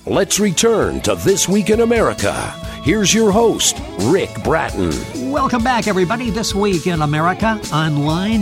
Let's return to This Week in America. Here's your host, Rick Bratton. Welcome back, everybody. This Week in America, online,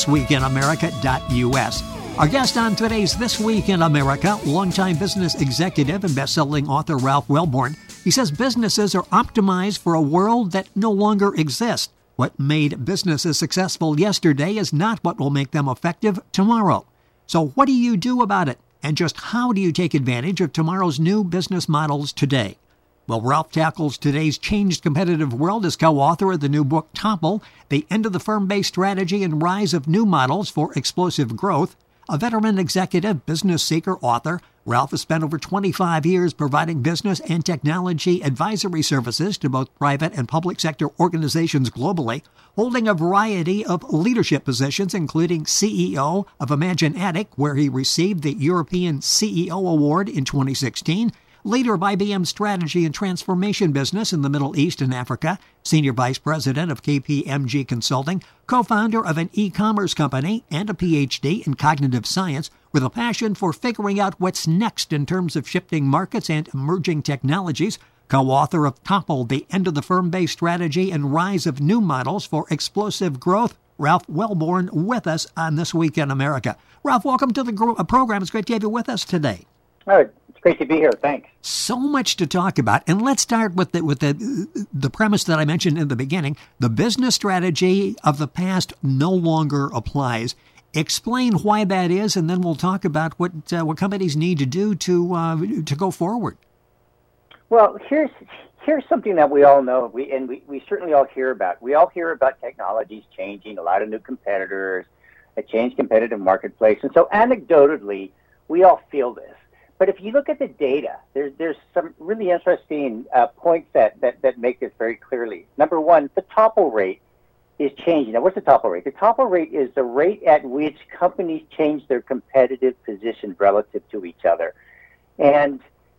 thisweekinamerica.us. Our guest on today's This Week in America, longtime business executive and best-selling author Ralph Wellborn. He says businesses are optimized for a world that no longer exists. What made businesses successful yesterday is not what will make them effective tomorrow. So what do you do about it? And just how do you take advantage of tomorrow's new business models today? Well, Ralph tackles today's changed competitive world as co-author of the new book, Topple, The End of the Firm-Based Strategy and Rise of New Models for Explosive Growth. A veteran executive, business seeker, author, Ralph has spent over 25 years providing business and technology advisory services to both private and public sector organizations globally, holding a variety of leadership positions, including CEO of ImagineAttic, where he received the European CEO Award in 2016, leader of IBM's strategy and transformation business in the Middle East and Africa, senior vice president of KPMG Consulting, co-founder of an e-commerce company, and a PhD in cognitive science with a passion for figuring out what's next in terms of shifting markets and emerging technologies, co-author of Topple, The End of the Firm-Based Strategy and Rise of New Models for Explosive Growth. Ralph Wellborn with us on This Week in America. Ralph, welcome to the program. It's great to have you with us today. Oh, it's great to be here. Thanks. So much to talk about, and let's start with the premise that I mentioned in the beginning. The business strategy of the past no longer applies. Explain why that is, and then we'll talk about what companies need to do to go forward. Well, here's something that we all know, we certainly all hear about. We all hear about technologies changing, a lot of new competitors, a changed competitive marketplace, and so anecdotally, we all feel this. But if you look at the data, there's some really interesting points that make this very clearly. Number one, the topple rate is changing. Now, what's the topple rate? The topple rate is the rate at which companies change their competitive position relative to each other. And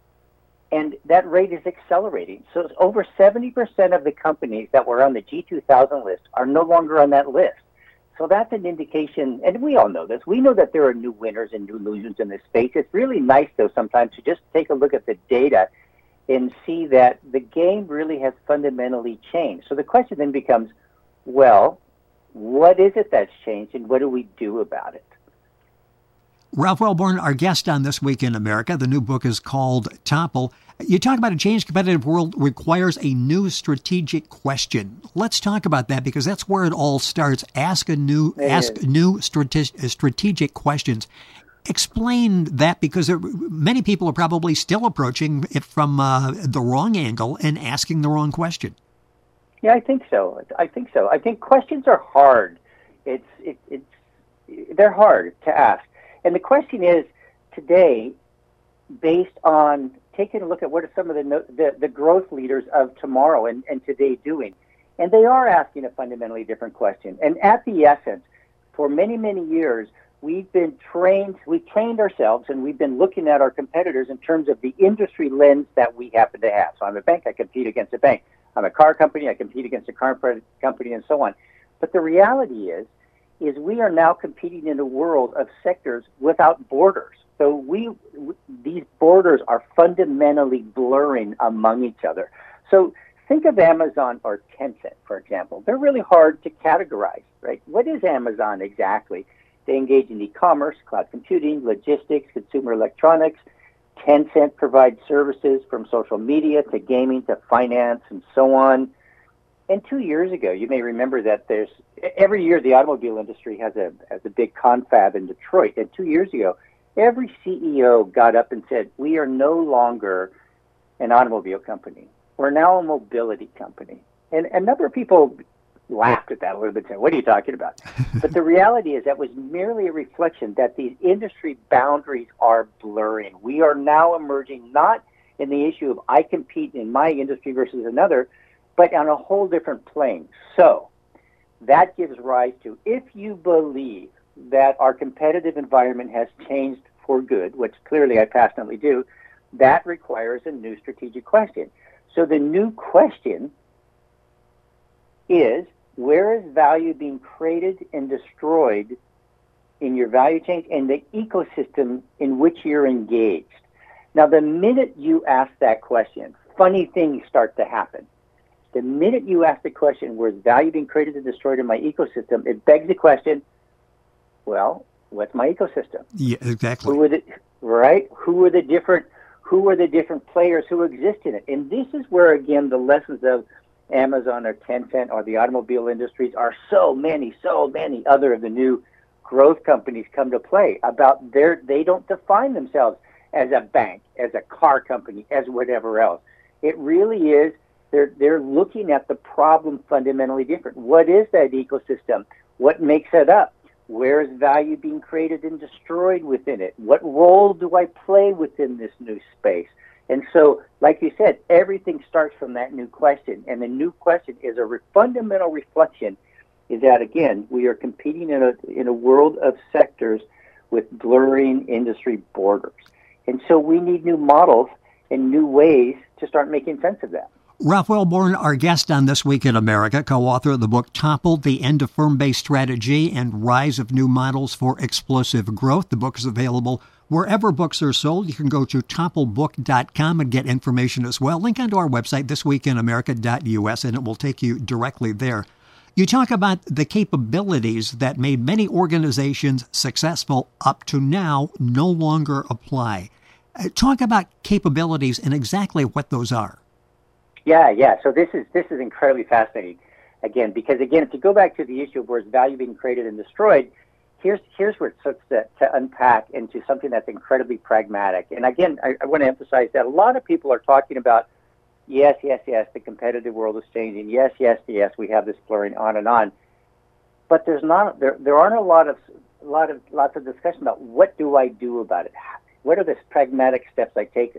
that rate is accelerating. So it's over 70% of the companies that were on the G2000 list are no longer on that list. So that's an indication, and we all know this. We know that there are new winners and new losers in this space. It's really nice, though, sometimes to just take a look at the data and see that the game really has fundamentally changed. So the question then becomes, well, what is it that's changed, and what do we do about it? Ralph Wellborn, our guest on This Week in America. The new book is called Topple. You talk about a changed competitive world requires a new strategic question. Let's talk about that, because that's where it all starts. Ask new strategic questions. Explain that, because many people are probably still approaching it from the wrong angle and asking the wrong question. Yeah, I think so. I think questions are hard. They're hard to ask. And the question is, today, based on taking a look at what are some of the growth leaders of tomorrow and today doing, and they are asking a fundamentally different question. And at the essence, for many, many years, we've trained ourselves, and we've been looking at our competitors in terms of the industry lens that we happen to have. So I'm a bank, I compete against a bank. I'm a car company, I compete against a car company, and so on. But the reality is we are now competing in a world of sectors without borders. So these borders are fundamentally blurring among each other. So think of Amazon or Tencent, for example. They're really hard to categorize, right? What is Amazon exactly? They engage in e-commerce, cloud computing, logistics, consumer electronics. Tencent provides services from social media to gaming to finance and so on. And 2 years ago, you may remember that every year the automobile industry has a big confab in Detroit. And 2 years ago, every CEO got up and said, we are no longer an automobile company. We're now a mobility company. And a number of people laughed at that a little bit, saying, what are you talking about? But the reality is that was merely a reflection that these industry boundaries are blurring. We are now emerging not in the issue of I compete in my industry versus another, but on a whole different plane. So that gives rise to, if you believe that our competitive environment has changed for good, which clearly I passionately do, that requires a new strategic question. So the new question is, where is value being created and destroyed in your value chain and the ecosystem in which you're engaged? Now, the minute you ask that question, funny things start to happen. The minute you ask the question, where's value being created and destroyed in my ecosystem, it begs the question, well, what's my ecosystem? Yeah, exactly. Who are the different players who exist in it? And this is where, again, the lessons of Amazon or Tencent or the automobile industries are so many other of the new growth companies come to play about they don't define themselves as a bank, as a car company, as whatever else. It really is, they're looking at the problem fundamentally different. What is that ecosystem? What makes it up? Where is value being created and destroyed within it? What role do I play within this new space? And so, like you said, everything starts from that new question. And the new question is a fundamental reflection is that, again, we are competing in a world of sectors with blurring industry borders. And so we need new models and new ways to start making sense of that. Ralph Wellborn, our guest on This Week in America, co-author of the book Toppled, The End of Firm-Based Strategy and Rise of New Models for Explosive Growth. The book is available wherever books are sold. You can go to toppledbook.com and get information as well. Link onto our website, thisweekinamerica.us, and it will take you directly there. You talk about the capabilities that made many organizations successful up to now no longer apply. Talk about capabilities and exactly what those are. Yeah. So this is incredibly fascinating, again, because if you go back to the issue of where is value being created and destroyed, here's where it starts to unpack into something that's incredibly pragmatic. And again, I want to emphasize that a lot of people are talking about, yes, the competitive world is changing. Yes, we have this blurring on and on. But there aren't lots of discussion about what do I do about it? What are the pragmatic steps I take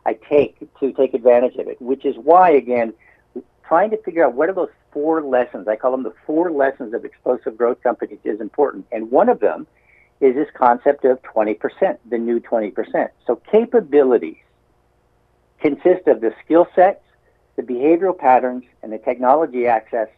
to take advantage of it, which is why, again, trying to figure out what are those 4 lessons, I call them the 4 lessons of explosive growth companies, is important. And one of them is this concept of 20%, the new 20%. So capabilities consist of the skill sets, the behavioral patterns, and the technology assets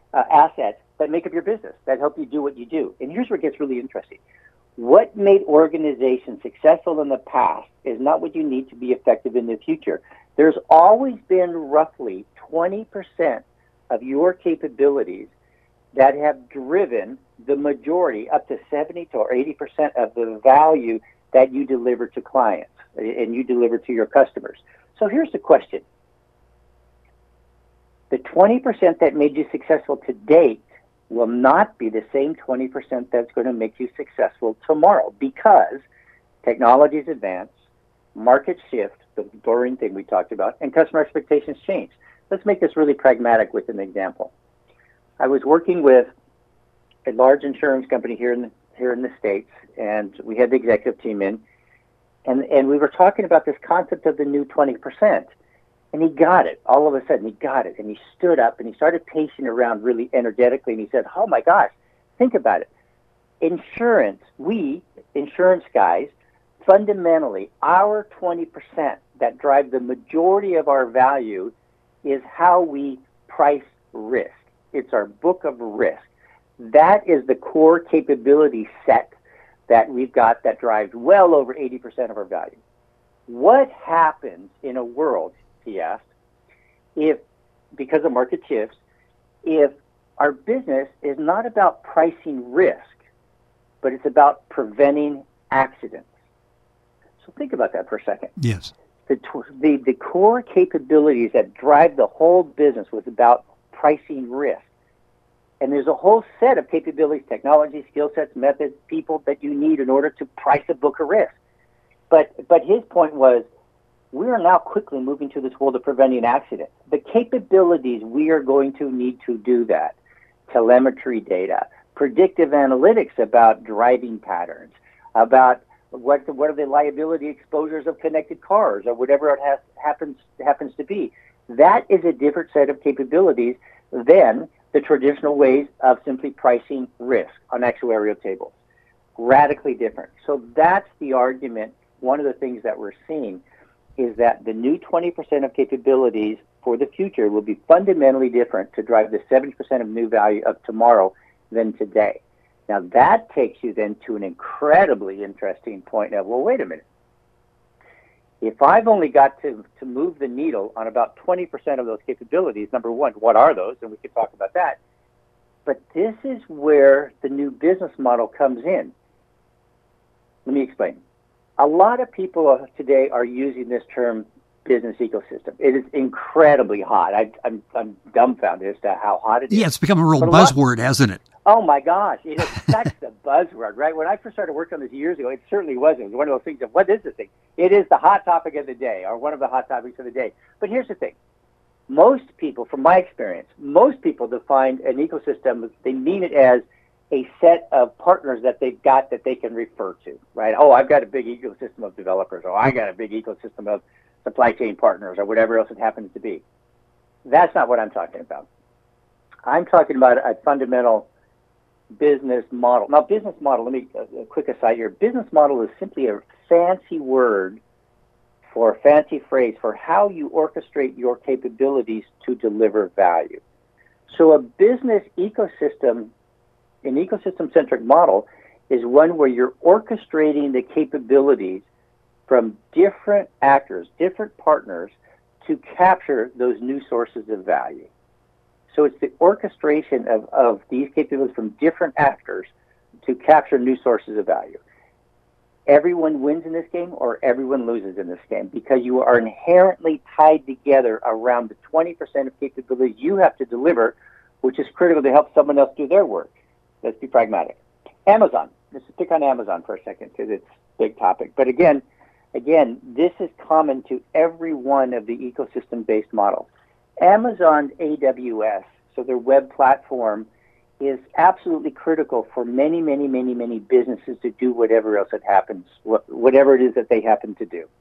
that make up your business, that help you do what you do. And here's where it gets really interesting. What made organizations successful in the past is not what you need to be effective in the future. There's always been roughly 20% of your capabilities that have driven the majority, up to 70 to or 80% of the value that you deliver to clients and you deliver to your customers. So here's the question. The 20% that made you successful to date will not be the same 20% that's going to make you successful tomorrow, because technologies advance, markets shift, the blurring thing we talked about, and customer expectations change. Let's make this really pragmatic with an example. I was working with a large insurance company here in the States, and we had the executive team in, and we were talking about this concept of the new 20%. And he got it. All of a sudden, he got it. And he stood up and he started pacing around really energetically. And he said, oh, my gosh, think about it. Insurance guys, fundamentally, our 20% that drive the majority of our value is how we price risk. It's our book of risk. That is the core capability set that we've got that drives well over 80% of our value. What happens in a world, he asked, if, because of market shifts, if our business is not about pricing risk, but it's about preventing accidents? So think about that for a second. Yes. The core capabilities that drive the whole business was about pricing risk. And there's a whole set of capabilities, technology, skill sets, methods, people that you need in order to price a book of risk. But his point was, we are now quickly moving to this world of preventing accidents. The capabilities we are going to need to do that, telemetry data, predictive analytics about driving patterns, about what are the liability exposures of connected cars or whatever it happens to be. That is a different set of capabilities than the traditional ways of simply pricing risk on actuarial tables. Radically different. So that's the argument. One of the things that we're seeing is that the new 20% of capabilities for the future will be fundamentally different to drive the 70% of new value of tomorrow than today. Now, that takes you then to an incredibly interesting point of, well, wait a minute. If I've only got to move the needle on about 20% of those capabilities, number one, what are those? And we could talk about that. But this is where the new business model comes in. Let me explain. A lot of people today are using this term business ecosystem. It is incredibly hot. I'm dumbfounded as to how hot it is. Yeah, it's become a real buzzword, hasn't it? Oh, my gosh. It is such the buzzword, right? When I first started working on this years ago, it certainly wasn't. It was one of those things of, what is this thing? It is the hot topic of the day, or one of the hot topics of the day. But here's the thing. Most people, from my experience, most people define an ecosystem, they mean it as a set of partners that they've got that they can refer to, right? Oh, I've got a big ecosystem of developers, or I got a big ecosystem of supply chain partners, or whatever else it happens to be. That's not what I'm talking about. I'm talking about a fundamental business model. Now, business model, let me, a quick aside here. Business model is simply a fancy word for a fancy phrase for how you orchestrate your capabilities to deliver value. So a business ecosystem, an ecosystem-centric model, is one where you're orchestrating the capabilities from different actors, different partners, to capture those new sources of value. So it's the orchestration of these capabilities from different actors to capture new sources of value. Everyone wins in this game or everyone loses in this game because you are inherently tied together around the 20% of capabilities you have to deliver, which is critical to help someone else do their work. Let's be pragmatic. Amazon. Let's pick on Amazon for a second because it's a big topic. But again, this is common to every one of the ecosystem-based models. Amazon's AWS, so their web platform, is absolutely critical for many, many, many, many businesses to do whatever else it happens, whatever it is that they happen to do.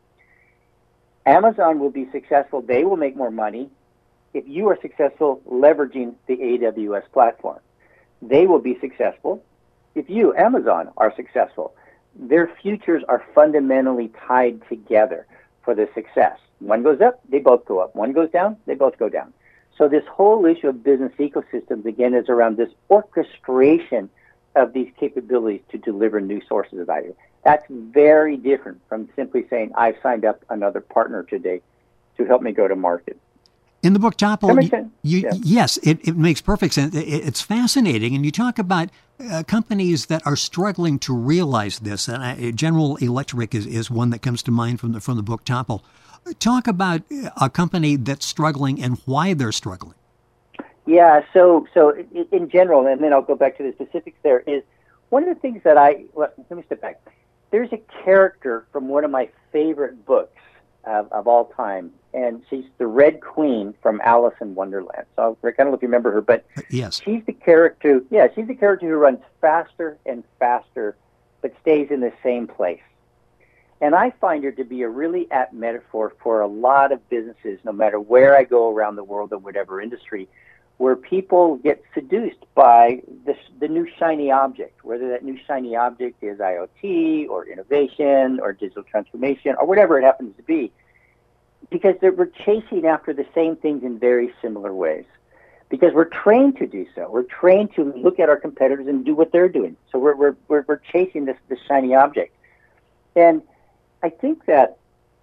Amazon will be successful. They will make more money if you are successful leveraging the AWS platform. They will be successful if you, Amazon, are successful. Their futures are fundamentally tied together for the success. One goes up, they both go up. One goes down, they both go down. So this whole issue of business ecosystems, again, is around this orchestration of these capabilities to deliver new sources of value. That's very different from simply saying, I've signed up another partner today to help me go to market. In the book, Topple, Yeah. Yes, it makes perfect sense. It's fascinating. And you talk about companies that are struggling to realize this. And General Electric is one that comes to mind from the book, Topple. Talk about a company that's struggling and why they're struggling. Yeah, so in general, and then I'll go back to the specifics there, is one of the things that let me step back. There's a character from one of my favorite books of all time, and she's the Red Queen from Alice in Wonderland. So I don't know if you remember her, but yes, she's the character who runs faster and faster, but stays in the same place. And I find her to be a really apt metaphor for a lot of businesses, no matter where I go around the world or whatever industry, where people get seduced by the new shiny object, whether that new shiny object is IoT or innovation or digital transformation or whatever it happens to be, because we're chasing after the same things in very similar ways. Because we're trained to do so. We're trained to look at our competitors and do what they're doing. So we're chasing this shiny object. And I think that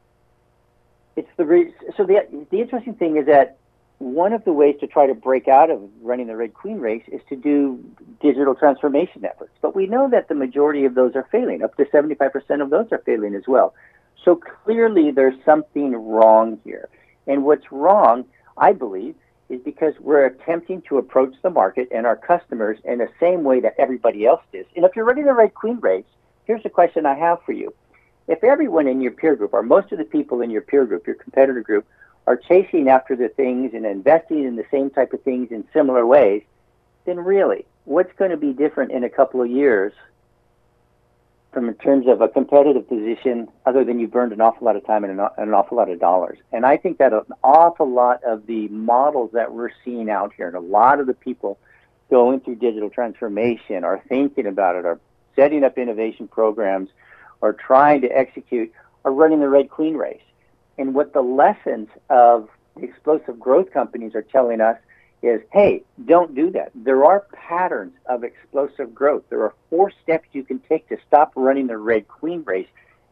it's the interesting thing is that one of the ways to try to break out of running the Red Queen race is to do digital transformation efforts. But we know that the majority of those are failing. Up to 75% of those are failing as well. So clearly there's something wrong here. And what's wrong, I believe, is because we're attempting to approach the market and our customers in the same way that everybody else is. And if you're running the Red Queen race, here's the question I have for you. If everyone in your peer group, or most of the people in your peer group, your competitor group, are chasing after the things and investing in the same type of things in similar ways, then really, what's going to be different in a couple of years from in terms of a competitive position other than you burned an awful lot of time and an awful lot of dollars? And I think that an awful lot of the models that we're seeing out here and a lot of the people going through digital transformation are thinking about it, are setting up innovation programs, or trying to execute, are running the Red Queen race. And what the lessons of explosive growth companies are telling us is, hey, don't do that. There are patterns of explosive growth. There are 4 steps you can take to stop running the Red Queen race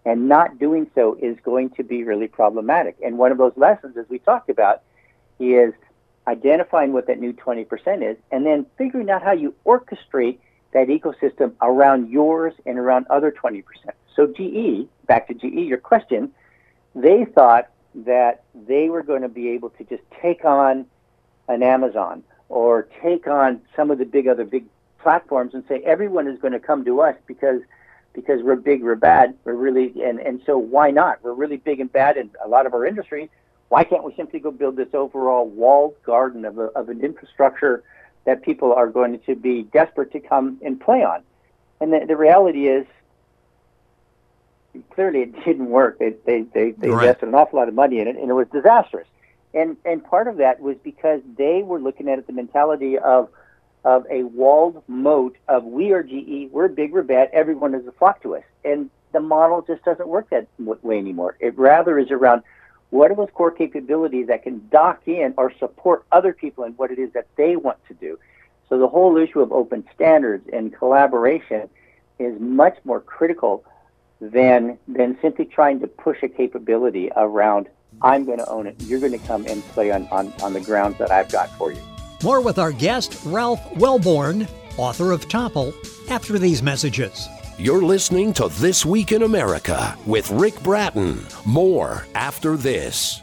And not doing so is going to be really problematic. And one of those lessons, as we talked about, is identifying what that new 20% is, and then figuring out how you orchestrate that ecosystem around yours and around other 20%. So GE, back to GE, your question, they thought that they were going to be able to just take on an Amazon or take on some of the other big platforms and say everyone is going to come to us because we're big, we're bad, we're really, and so why not? We're really big and bad in a lot of our industries. Why can't we simply go build this overall walled garden of an infrastructure that people are going to be desperate to come and play on? And the reality is, clearly it didn't work. They invested an awful lot of money in it, and it was disastrous. And part of that was because they were looking at it, the mentality of a walled moat of we are GE, we're big, we're bad, everyone is a flock to us. And the model just doesn't work that way anymore. It rather is around what are those core capabilities that can dock in or support other people in what it is that they want to do. So the whole issue of open standards and collaboration is much more critical than simply trying to push a capability around, I'm going to own it, you're going to come and play on the grounds that I've got for you. More with our guest, Ralph Wellborn, author of Topple, after these messages. You're listening to This Week in America with Rick Bratton. More after this.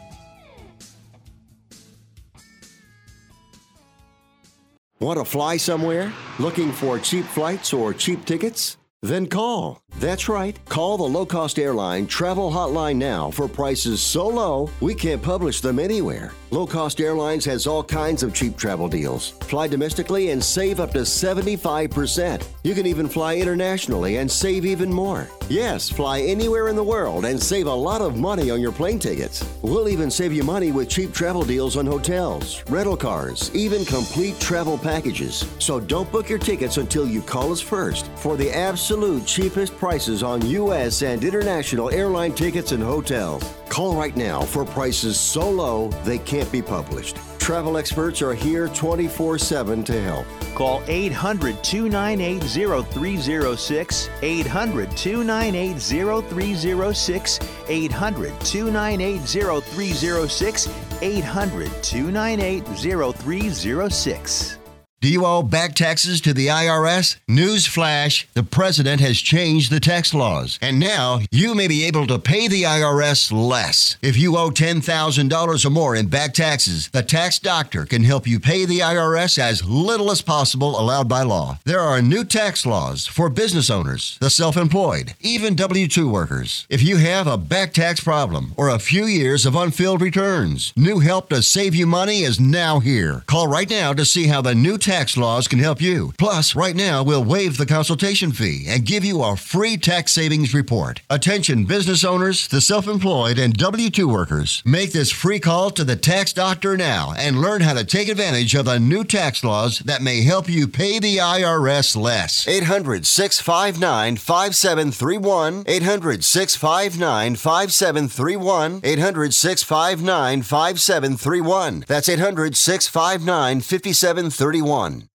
Want to fly somewhere? Looking for cheap flights or cheap tickets? Then call. That's right. Call the low-cost airline travel hotline now for prices so low we can't publish them anywhere. Low-cost airlines has all kinds of cheap travel deals. Fly domestically and save up to 75%. You can even fly internationally and save even more. Yes, fly anywhere in the world and save a lot of money on your plane tickets. We'll even save you money with cheap travel deals on hotels, rental cars, even complete travel packages. So don't book your tickets until you call us first for the absolute cheapest prices on U.S. and international airline tickets and hotels. Call right now for prices so low they can't be published. Travel experts are here 24/7 to help. Call 800-298-0306, 800-298-0306, 800-298-0306, 800-298-0306. Do you owe back taxes to the IRS? Newsflash, the president has changed the tax laws, and now you may be able to pay the IRS less. If you owe $10,000 or more in back taxes, the tax doctor can help you pay the IRS as little as possible allowed by law. There are new tax laws for business owners, the self-employed, even W-2 workers. If you have a back tax problem or a few years of unfilled returns, new help to save you money is now here. Call right now to see how the new tax laws can help you. Plus, right now, we'll waive the consultation fee and give you a free tax savings report. Attention business owners, the self-employed, and W-2 workers. Make this free call to the tax doctor now and learn how to take advantage of the new tax laws that may help you pay the IRS less. 800-659-5731. 800-659-5731. 800-659-5731. That's 800-659-5731.